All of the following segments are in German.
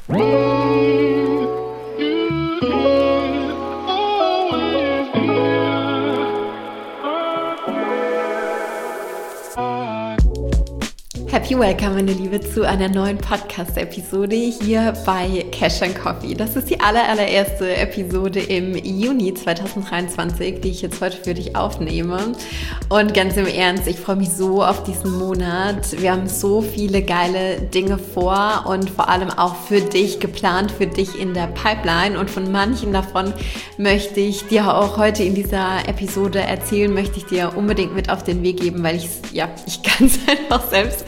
Happy Welcome, meine Liebe, zu einer neuen Podcast-Episode hier bei Cash & Coffee. Das ist die allererste Episode im Juni 2023, die ich jetzt heute für dich aufnehme. Und ganz im Ernst, ich freue mich so auf diesen Monat. Wir haben so viele geile Dinge vor und vor allem auch für dich geplant, für dich in der Pipeline. Und von manchen davon möchte ich dir auch heute in dieser Episode erzählen, möchte ich dir unbedingt mit auf den Weg geben, weil ich kann es einfach selbst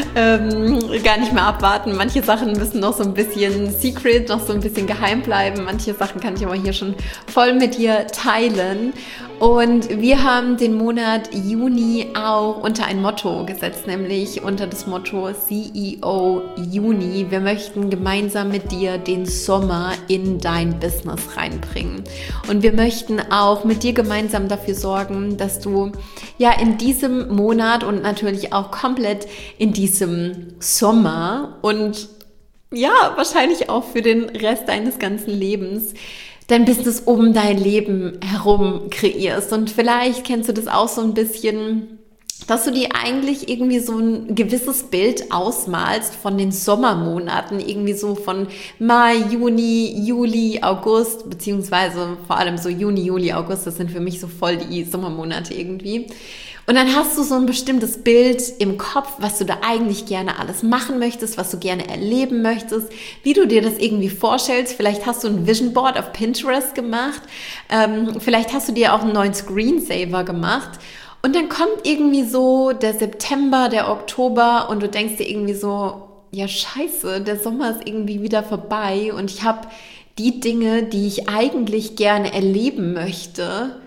gar nicht mehr abwarten. Manche Sachen müssen noch so ein bisschen secret, noch so ein bisschen geheim bleiben. Manche Sachen kann ich aber hier schon voll mit dir teilen. Und wir haben den Monat Juni auch unter ein Motto gesetzt, nämlich unter das Motto CEO Juni. Wir möchten gemeinsam mit dir den Sommer in dein Business reinbringen. Und wir möchten auch mit dir gemeinsam dafür sorgen, dass du ja in diesem Monat und natürlich auch komplett in diesem Sommer und ja, wahrscheinlich auch für den Rest deines ganzen Lebens dein Business um dein Leben herum kreierst. Und vielleicht kennst du das auch so ein bisschen, dass du dir eigentlich irgendwie so ein gewisses Bild ausmalst von den Sommermonaten, irgendwie so von Mai, Juni, Juli, August, beziehungsweise vor allem so Juni, Juli, August, das sind für mich so voll die Sommermonate irgendwie. Und dann hast du so ein bestimmtes Bild im Kopf, was du da eigentlich gerne alles machen möchtest, was du gerne erleben möchtest, wie du dir das irgendwie vorstellst. Vielleicht hast du ein Vision Board auf Pinterest gemacht, vielleicht hast du dir auch einen neuen Screensaver gemacht. Und dann kommt irgendwie so der September, der Oktober und du denkst dir irgendwie so, ja scheiße, der Sommer ist irgendwie wieder vorbei und ich habe die Dinge, die ich eigentlich gerne erleben möchte,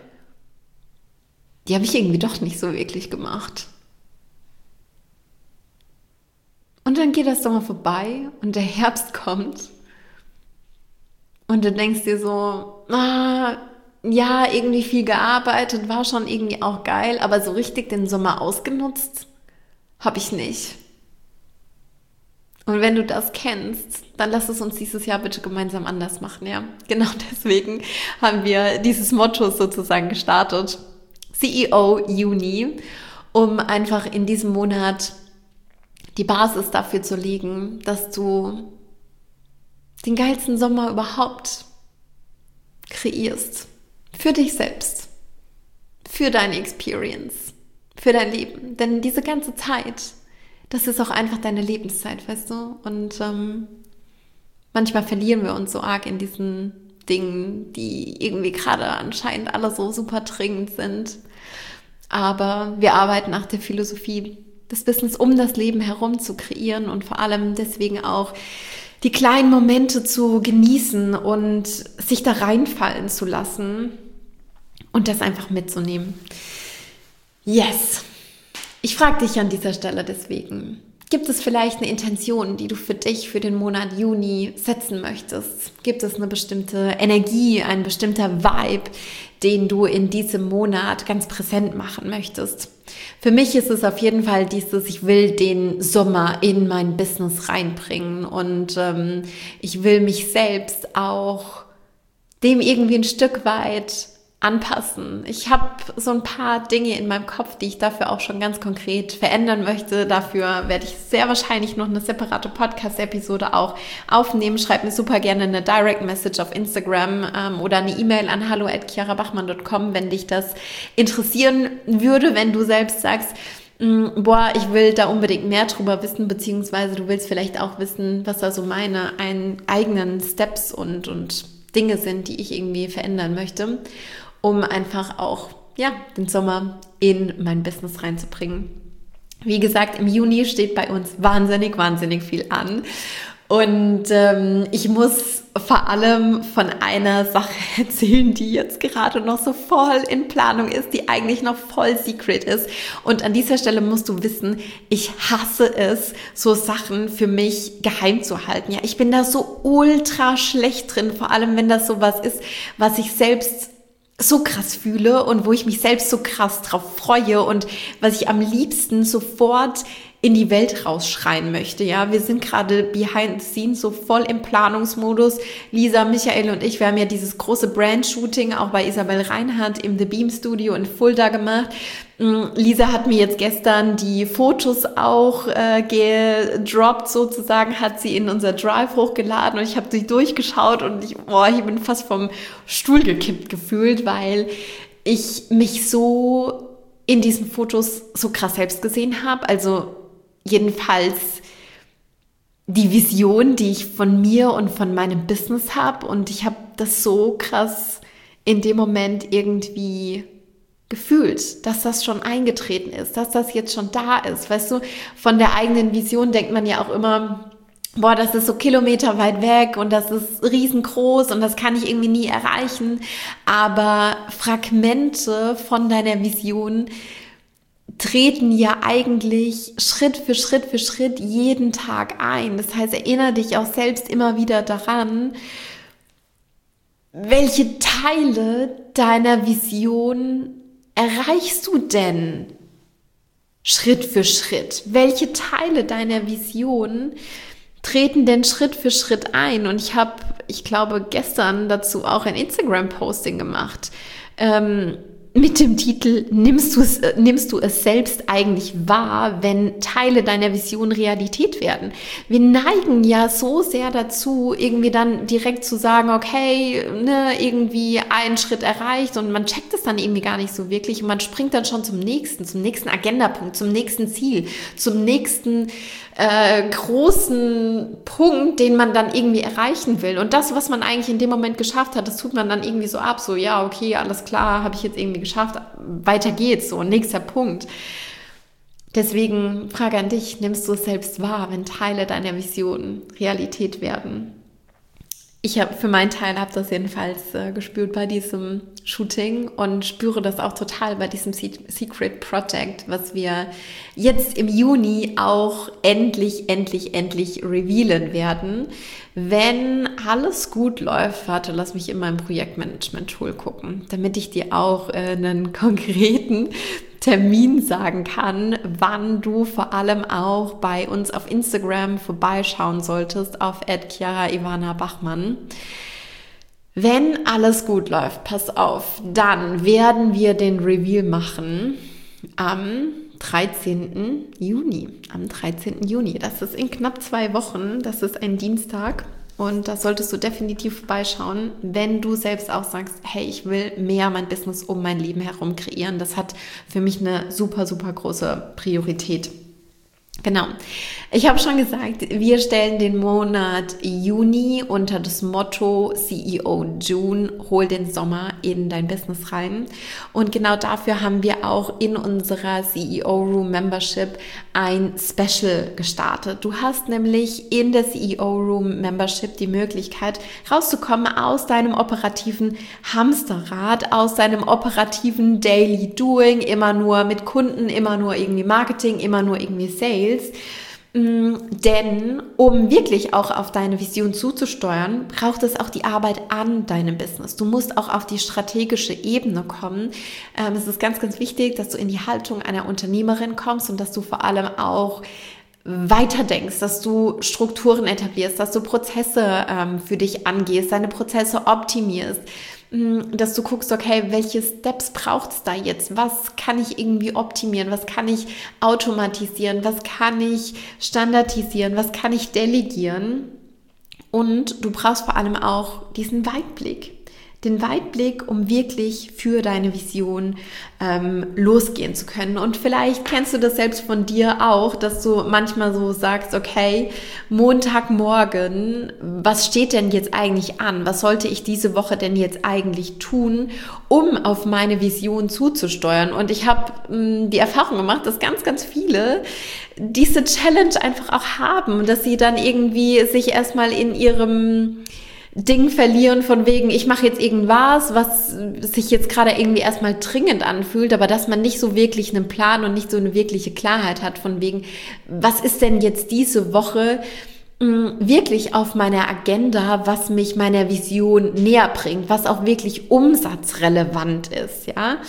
die habe ich irgendwie doch nicht so wirklich gemacht. Und dann geht das Sommer vorbei und der Herbst kommt und du denkst dir so, ja, irgendwie viel gearbeitet, war schon irgendwie auch geil, aber so richtig den Sommer ausgenutzt habe ich nicht. Und wenn du das kennst, dann lass es uns dieses Jahr bitte gemeinsam anders machen, ja? Genau deswegen haben wir dieses Motto sozusagen gestartet. CEO Juni, um einfach in diesem Monat die Basis dafür zu legen, dass du den geilsten Sommer überhaupt kreierst. Für dich selbst, für deine Experience, für dein Leben. Denn diese ganze Zeit, das ist auch einfach deine Lebenszeit, weißt du? Und manchmal verlieren wir uns so arg in diesen Dingen, die irgendwie gerade anscheinend alle so super dringend sind. Aber wir arbeiten nach der Philosophie, das Business um das Leben herum zu kreieren und vor allem deswegen auch die kleinen Momente zu genießen und sich da reinfallen zu lassen und das einfach mitzunehmen. Yes! Ich frage dich an dieser Stelle deswegen, gibt es vielleicht eine Intention, die du für dich für den Monat Juni setzen möchtest? Gibt es eine bestimmte Energie, ein bestimmter Vibe, den du in diesem Monat ganz präsent machen möchtest? Für mich ist es auf jeden Fall ich will den Sommer in mein Business reinbringen und ich will mich selbst auch dem irgendwie ein Stück weit anpassen. Ich habe so ein paar Dinge in meinem Kopf, die ich dafür auch schon ganz konkret verändern möchte. Dafür werde ich sehr wahrscheinlich noch eine separate Podcast-Episode auch aufnehmen. Schreib mir super gerne eine Direct Message auf Instagram oder eine E-Mail an hallo@chiarabachmann.com, wenn dich das interessieren würde, wenn du selbst sagst, ich will da unbedingt mehr drüber wissen, beziehungsweise du willst vielleicht auch wissen, was da so meine eigenen Steps und Dinge sind, die ich irgendwie verändern möchte, um einfach auch den Sommer in mein Business reinzubringen. Wie gesagt, im Juni steht bei uns wahnsinnig viel an. Und ich muss vor allem von einer Sache erzählen, die jetzt gerade noch so voll in Planung ist, die eigentlich noch voll secret ist. Und an dieser Stelle musst du wissen, ich hasse es, so Sachen für mich geheim zu halten. Ja, ich bin da so ultra schlecht drin, vor allem wenn das sowas ist, was ich selbst so krass fühle und wo ich mich selbst so krass drauf freue und was ich am liebsten sofort in die Welt rausschreien möchte. Ja, wir sind gerade behind the scenes so voll im Planungsmodus. Lisa, Michael und ich, wir haben ja dieses große Brand-Shooting auch bei Isabel Reinhardt im The Beam Studio in Fulda gemacht. Lisa hat mir jetzt gestern die Fotos auch gedroppt sozusagen, hat sie in unser Drive hochgeladen und ich habe sie durchgeschaut und ich bin fast vom Stuhl gekippt gefühlt, weil ich mich so in diesen Fotos so krass selbst gesehen habe. Also jedenfalls die Vision, die ich von mir und von meinem Business habe, und ich habe das so krass in dem Moment irgendwie gefühlt, dass das schon eingetreten ist, dass das jetzt schon da ist. Weißt du, von der eigenen Vision denkt man ja auch immer, boah, das ist so kilometerweit weg und das ist riesengroß und das kann ich irgendwie nie erreichen. Aber Fragmente von deiner Vision treten ja eigentlich Schritt für Schritt jeden Tag ein. Das heißt, erinnere dich auch selbst immer wieder daran, welche Teile deiner Vision erreichst du denn Schritt für Schritt? Welche Teile deiner Vision treten denn Schritt für Schritt ein? Und ich glaube, gestern dazu auch ein Instagram-Posting gemacht, mit dem Titel, nimmst du es selbst eigentlich wahr, wenn Teile deiner Vision Realität werden? Wir neigen ja so sehr dazu, irgendwie dann direkt zu sagen, okay, irgendwie einen Schritt erreicht, und man checkt es dann irgendwie gar nicht so wirklich und man springt dann schon zum nächsten Agendapunkt, zum nächsten Ziel, zum nächsten großen Punkt, den man dann irgendwie erreichen will. Und das, was man eigentlich in dem Moment geschafft hat, das tut man dann irgendwie so ab, so, ja, okay, alles klar, habe ich jetzt irgendwie geschafft, weiter geht's, so, nächster Punkt. Deswegen Frage an dich, nimmst du es selbst wahr, wenn Teile deiner Vision Realität werden? Ich habe für meinen Teil das jedenfalls gespürt bei diesem Shooting und spüre das auch total bei diesem Secret Project, was wir jetzt im Juni auch endlich revealen werden. Wenn alles gut läuft, warte, lass mich in meinem Projektmanagement-Tool gucken, damit ich dir auch einen konkreten Termin sagen kann, wann du vor allem auch bei uns auf Instagram vorbeischauen solltest, auf @chiara-ivana-bachmann. Wenn alles gut läuft, pass auf, dann werden wir den Reveal machen am 13. Juni. Am 13. Juni. Das ist in knapp 2 Wochen. Das ist ein Dienstag. Und da solltest du definitiv vorbeischauen, wenn du selbst auch sagst, hey, ich will mehr mein Business um mein Leben herum kreieren. Das hat für mich eine super große Priorität. Genau. Ich habe schon gesagt, wir stellen den Monat Juni unter das Motto CEO June, hol den Sommer in dein Business rein. Und genau dafür haben wir auch in unserer CEO Room Membership ein Special gestartet. Du hast nämlich in der CEO Room Membership die Möglichkeit, rauszukommen aus deinem operativen Hamsterrad, aus deinem operativen Daily Doing, immer nur mit Kunden, immer nur irgendwie Marketing, immer nur irgendwie Sales. Denn um wirklich auch auf deine Vision zuzusteuern, braucht es auch die Arbeit an deinem Business. Du musst auch auf die strategische Ebene kommen. Es ist ganz wichtig, dass du in die Haltung einer Unternehmerin kommst und dass du vor allem auch weiterdenkst, dass du Strukturen etablierst, dass du Prozesse für dich angehst, deine Prozesse optimierst, dass du guckst, okay, welche Steps braucht es da jetzt? Was kann ich irgendwie optimieren? Was kann ich automatisieren? Was kann ich standardisieren? Was kann ich delegieren? Und du brauchst vor allem auch diesen Weitblick. Den Weitblick, um wirklich für deine Vision losgehen zu können. Und vielleicht kennst du das selbst von dir auch, dass du manchmal so sagst, okay, Montagmorgen, was steht denn jetzt eigentlich an? Was sollte ich diese Woche denn jetzt eigentlich tun, um auf meine Vision zuzusteuern? Und ich habe die Erfahrung gemacht, dass ganz viele diese Challenge einfach auch haben, dass sie dann irgendwie sich erstmal in ihrem Ding verlieren von wegen, ich mache jetzt irgendwas, was sich jetzt gerade irgendwie erstmal dringend anfühlt, aber dass man nicht so wirklich einen Plan und nicht so eine wirkliche Klarheit hat von wegen, was ist denn jetzt diese Woche wirklich auf meiner Agenda, was mich meiner Vision näher bringt, was auch wirklich umsatzrelevant ist, ja.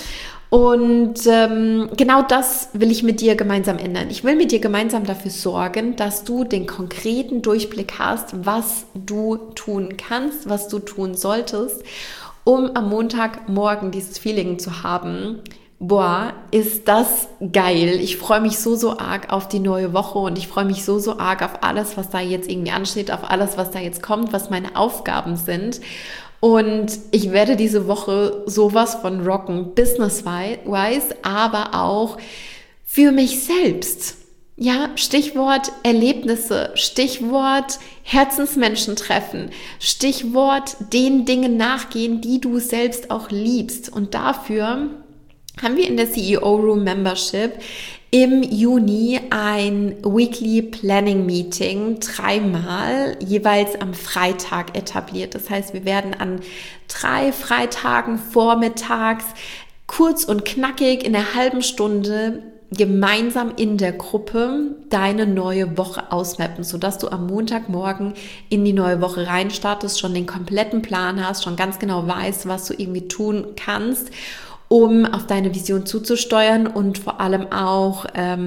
Und genau das will ich mit dir gemeinsam ändern. Ich will mit dir gemeinsam dafür sorgen, dass du den konkreten Durchblick hast, was du tun kannst, was du tun solltest, um am Montagmorgen dieses Feeling zu haben: Boah, ist das geil. Ich freue mich so arg auf die neue Woche und ich freue mich so arg auf alles, was da jetzt irgendwie ansteht, auf alles, was da jetzt kommt, was meine Aufgaben sind. Und ich werde diese Woche sowas von rocken, business-wise, aber auch für mich selbst. Ja, Stichwort Erlebnisse, Stichwort Herzensmenschen treffen, Stichwort den Dingen nachgehen, die du selbst auch liebst. Und dafür haben wir in der CEO Room Membership im Juni ein Weekly Planning Meeting 3-mal jeweils am Freitag etabliert. Das heißt, wir werden an 3 Freitagen vormittags kurz und knackig in einer halben Stunde gemeinsam in der Gruppe deine neue Woche ausmappen, sodass du am Montagmorgen in die neue Woche reinstartest, schon den kompletten Plan hast, schon ganz genau weißt, was du irgendwie tun kannst, um auf deine Vision zuzusteuern und vor allem auch,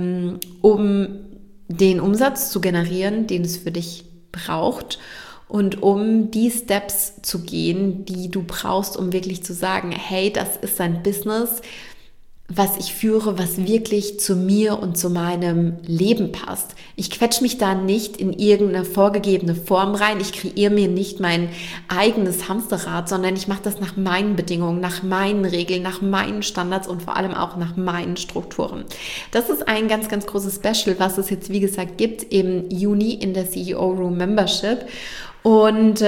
um den Umsatz zu generieren, den es für dich braucht und um die Steps zu gehen, die du brauchst, um wirklich zu sagen, hey, das ist ein Business, was ich führe, was wirklich zu mir und zu meinem Leben passt. Ich quetsche mich da nicht in irgendeine vorgegebene Form rein. Ich kreiere mir nicht mein eigenes Hamsterrad, sondern ich mache das nach meinen Bedingungen, nach meinen Regeln, nach meinen Standards und vor allem auch nach meinen Strukturen. Das ist ein ganz, ganz großes Special, was es jetzt, wie gesagt, gibt im Juni in der CEO Room Membership. Und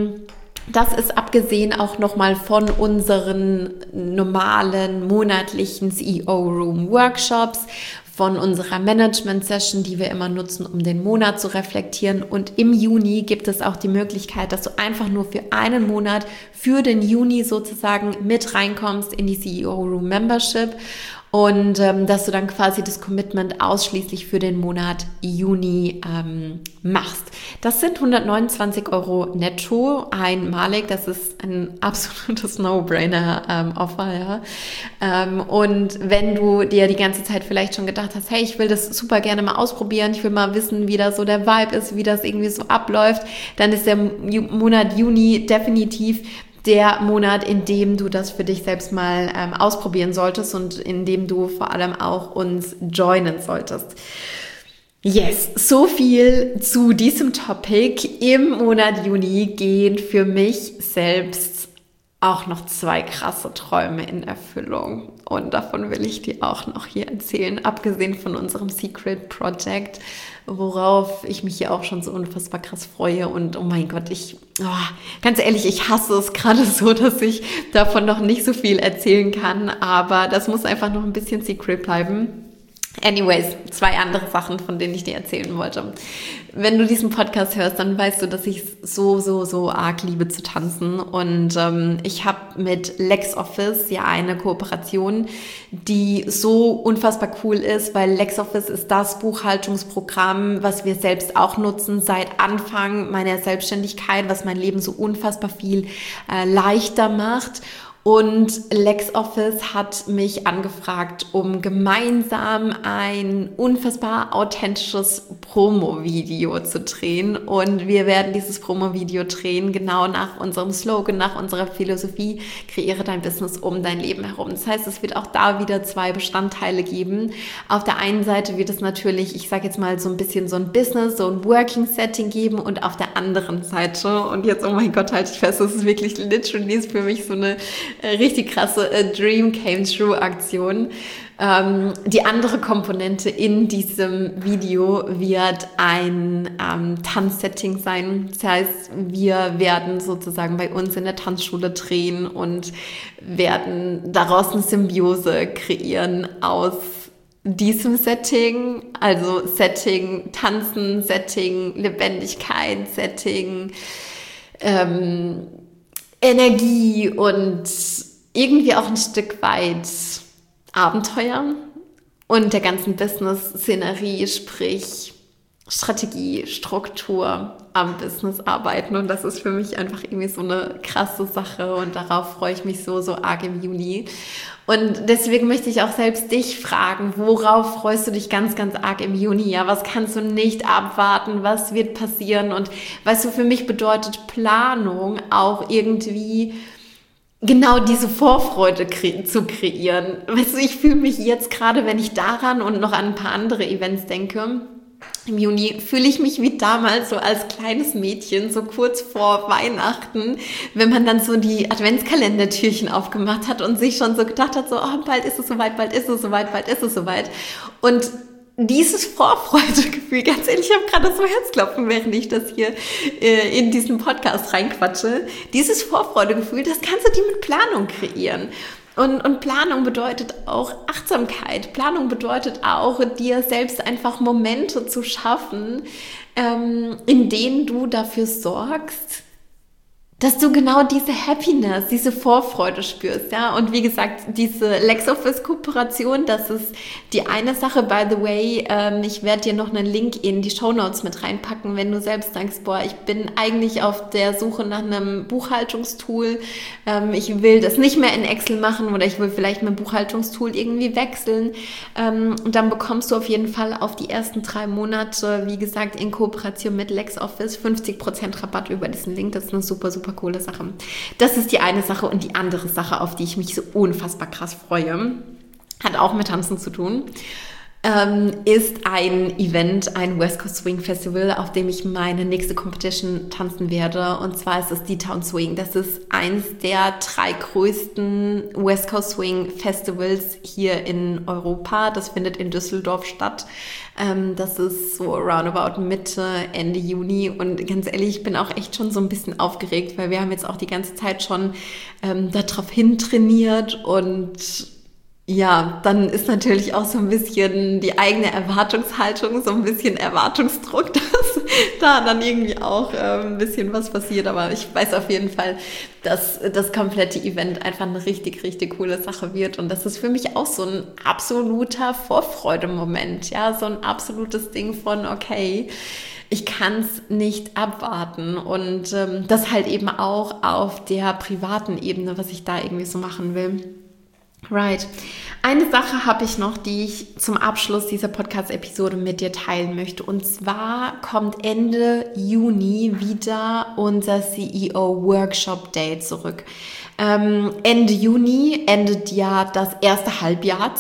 das ist abgesehen auch nochmal von unseren normalen monatlichen CEO Room Workshops, von unserer Management-Session, die wir immer nutzen, um den Monat zu reflektieren. Und im Juni gibt es auch die Möglichkeit, dass du einfach nur für einen Monat, für den Juni sozusagen mit reinkommst in die CEO Room Membership. Und dass du dann quasi das Commitment ausschließlich für den Monat Juni machst. Das sind 129 € netto einmalig. Das ist ein absolutes No-Brainer-Offer. Ja. Und wenn du dir die ganze Zeit vielleicht schon gedacht hast, hey, ich will das super gerne mal ausprobieren, ich will mal wissen, wie da so der Vibe ist, wie das irgendwie so abläuft, dann ist der Monat Juni definitiv der Monat, in dem du das für dich selbst mal ausprobieren solltest und in dem du vor allem auch uns joinen solltest. Yes, so viel zu diesem Topic. Im Monat Juni gehen für mich selbst auch noch 2 krasse Träume in Erfüllung. Und davon will ich dir auch noch hier erzählen, abgesehen von unserem Secret Project, worauf ich mich hier auch schon so unfassbar krass freue. Und oh mein Gott, ganz ehrlich, ich hasse es gerade so, dass ich davon noch nicht so viel erzählen kann. Aber das muss einfach noch ein bisschen Secret bleiben. Anyways, 2 andere Sachen, von denen ich dir erzählen wollte. Wenn du diesen Podcast hörst, dann weißt du, dass ich so arg liebe zu tanzen. Und ich habe mit LexOffice ja eine Kooperation, die so unfassbar cool ist, weil LexOffice ist das Buchhaltungsprogramm, was wir selbst auch nutzen seit Anfang meiner Selbstständigkeit, was mein Leben so unfassbar viel leichter macht. Und LexOffice hat mich angefragt, um gemeinsam ein unfassbar authentisches Promo-Video zu drehen. Und wir werden dieses Promo-Video drehen, genau nach unserem Slogan, nach unserer Philosophie, kreiere dein Business um dein Leben herum. Das heißt, es wird auch da wieder 2 Bestandteile geben. Auf der einen Seite wird es natürlich, ich sage jetzt mal so ein bisschen so ein Business, so ein Working-Setting geben und auf der anderen Seite, und jetzt, oh mein Gott, halte ich fest, das ist wirklich literally für mich so eine richtig krasse Dream Came True Aktion. Die andere Komponente in diesem Video wird ein Tanzsetting sein. Das heißt, wir werden sozusagen bei uns in der Tanzschule drehen und werden daraus eine Symbiose kreieren aus diesem Setting, also Setting Tanzen, Setting Lebendigkeit, Setting Energie und irgendwie auch ein Stück weit Abenteuer und der ganzen Business-Szenerie, sprich Strategie, Struktur, am Business arbeiten und das ist für mich einfach irgendwie so eine krasse Sache und darauf freue ich mich so arg im Juni. Und deswegen möchte ich auch selbst dich fragen, worauf freust du dich ganz, ganz arg im Juni? Ja, was kannst du nicht abwarten? Was wird passieren? Und weißt du, für mich bedeutet Planung auch irgendwie genau diese Vorfreude zu kreieren. Weißt du, ich fühle mich jetzt gerade, wenn ich daran und noch an ein paar andere Events denke, im Juni fühle ich mich wie damals so als kleines Mädchen, so kurz vor Weihnachten, wenn man dann so die Adventskalendertürchen aufgemacht hat und sich schon so gedacht hat, so, oh, bald ist es soweit, bald ist es soweit, bald ist es soweit. Und dieses Vorfreudegefühl, ganz ehrlich, ich habe gerade so Herzklopfen, während ich das hier in diesen Podcast reinquatsche. Dieses Vorfreudegefühl, das kannst du dir mit Planung kreieren. Und Planung bedeutet auch Achtsamkeit. Planung bedeutet auch, dir selbst einfach Momente zu schaffen, in denen du dafür sorgst, dass du genau diese Happiness, diese Vorfreude spürst, ja. Und wie gesagt, diese LexOffice-Kooperation, das ist die eine Sache. By the way, ich werde dir noch einen Link in die Shownotes mit reinpacken, wenn du selbst denkst, boah, ich bin eigentlich auf der Suche nach einem Buchhaltungstool. Ich will das nicht mehr in Excel machen oder ich will vielleicht mein Buchhaltungstool irgendwie wechseln. Und dann bekommst du auf jeden Fall auf die ersten 3 Monate, wie gesagt, in Kooperation mit LexOffice 50% Rabatt über diesen Link. Das ist eine super coole Sache. Das ist die eine Sache und die andere Sache, auf die ich mich so unfassbar krass freue, hat auch mit Tanzen zu tun, ist ein Event, ein West Coast Swing Festival, auf dem ich meine nächste Competition tanzen werde. Und zwar ist es D-Town Swing. Das ist eins der 3 größten West Coast Swing Festivals hier in Europa. Das findet in Düsseldorf statt. Das ist so roundabout Mitte, Ende Juni. Und ganz ehrlich, ich bin auch echt schon so ein bisschen aufgeregt, weil wir haben jetzt auch die ganze Zeit schon darauf hin trainiert und ja, dann ist natürlich auch so ein bisschen die eigene Erwartungshaltung, so ein bisschen Erwartungsdruck, dass da dann irgendwie auch ein bisschen was passiert. Aber ich weiß auf jeden Fall, dass das komplette Event einfach eine richtig, richtig coole Sache wird. Und das ist für mich auch so ein absoluter Vorfreudemoment, ja, so ein absolutes Ding von, okay, ich kann es nicht abwarten. Und das halt eben auch auf der privaten Ebene, was ich da irgendwie so machen will. Right. Eine Sache habe ich noch, die ich zum Abschluss dieser Podcast-Episode mit dir teilen möchte. Und zwar kommt Ende Juni wieder unser CEO Workshop Day zurück. Ende Juni endet ja das erste Halbjahr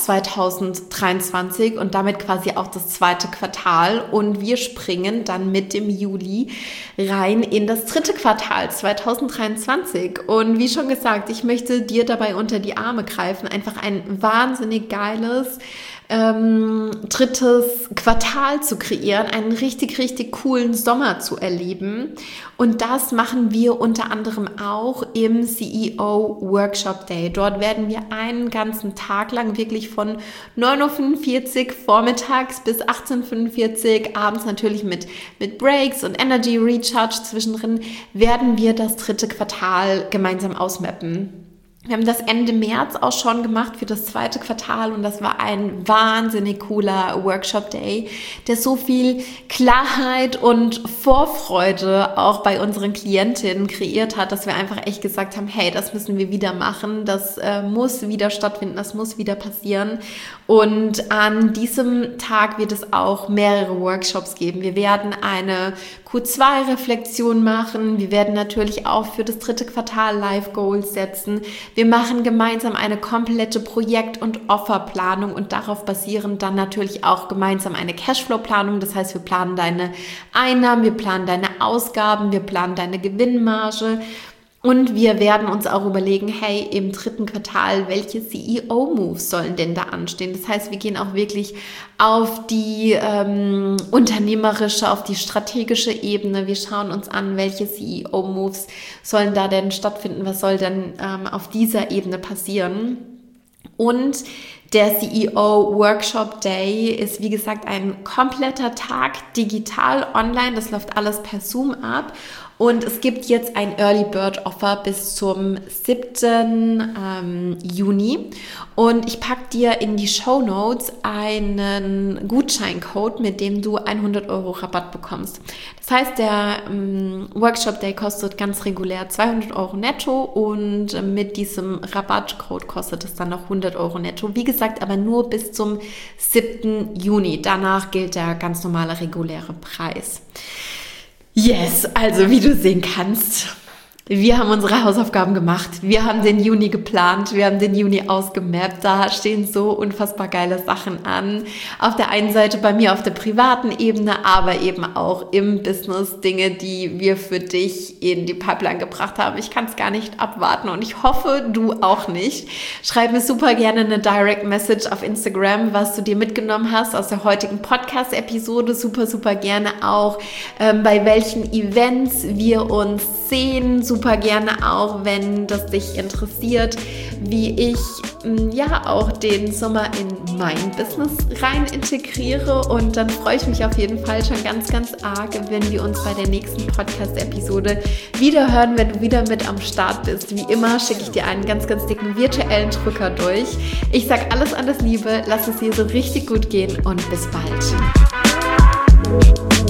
2023 und damit quasi auch das zweite Quartal. Und wir springen dann mit dem Juli rein in das dritte Quartal 2023. Und wie schon gesagt, ich möchte dir dabei unter die Arme greifen, einfach ein wahnsinnig geiles drittes Quartal zu kreieren, einen richtig, richtig coolen Sommer zu erleben. Und das machen wir unter anderem auch im CEO Workshop Day. Dort werden wir einen ganzen Tag lang wirklich von 9:45 Uhr vormittags bis 18:45 Uhr abends natürlich mit Breaks und Energy Recharge zwischendrin werden wir das dritte Quartal gemeinsam ausmappen. Wir haben das Ende März auch schon gemacht für das zweite Quartal und das war ein wahnsinnig cooler Workshop-Day, der so viel Klarheit und Vorfreude auch bei unseren Klientinnen kreiert hat, dass wir einfach echt gesagt haben, hey, das müssen wir wieder machen, das muss wieder stattfinden, das muss wieder passieren. Und an diesem Tag wird es auch mehrere Workshops geben. Wir werden eine Q2-Reflexion machen. Wir werden natürlich auch für das dritte Quartal Live-Goals setzen. Wir machen gemeinsam eine komplette Projekt- und Offerplanung und darauf basierend dann natürlich auch gemeinsam eine Cashflow-Planung. Das heißt, wir planen deine Einnahmen, wir planen deine Ausgaben, wir planen deine Gewinnmarge. Und wir werden uns auch überlegen, hey, im dritten Quartal, welche CEO-Moves sollen denn da anstehen? Das heißt, wir gehen auch wirklich auf die unternehmerische, auf die strategische Ebene. Wir schauen uns an, welche CEO-Moves sollen da denn stattfinden? Was soll denn auf dieser Ebene passieren? Und Der CEO Workshop Day ist, wie gesagt, ein kompletter Tag digital online. Das läuft alles per Zoom ab. Und es gibt jetzt ein Early Bird Offer bis zum 7. Juni. Und ich packe dir in die Shownotes einen Gutscheincode, mit dem du 100 € Rabatt bekommst. Das heißt, der Workshop Day kostet ganz regulär 200 € netto und mit diesem Rabattcode kostet es dann noch 100 € netto. Wie gesagt, aber nur bis zum 7. Juni. Danach gilt der ganz normale reguläre Preis. Yes, also wie du sehen kannst, wir haben unsere Hausaufgaben gemacht, wir haben den Juni geplant, wir haben den Juni ausgemappt, da stehen so unfassbar geile Sachen an. Auf der einen Seite bei mir auf der privaten Ebene, aber eben auch im Business Dinge, die wir für dich in die Pipeline gebracht haben. Ich kann es gar nicht abwarten und ich hoffe, du auch nicht. Schreib mir super gerne eine Direct Message auf Instagram, was du dir mitgenommen hast aus der heutigen Podcast-Episode. Super, super gerne auch, bei welchen Events wir uns sehen. Super gerne auch, wenn das dich interessiert, wie ich auch den Sommer in mein Business rein integriere. Und dann freue ich mich auf jeden Fall schon ganz, ganz arg, wenn wir uns bei der nächsten Podcast-Episode wieder hören, wenn du wieder mit am Start bist. Wie immer schicke ich dir einen ganz, ganz dicken virtuellen Drücker durch. Ich sage alles Liebe, lass es dir so richtig gut gehen und bis bald.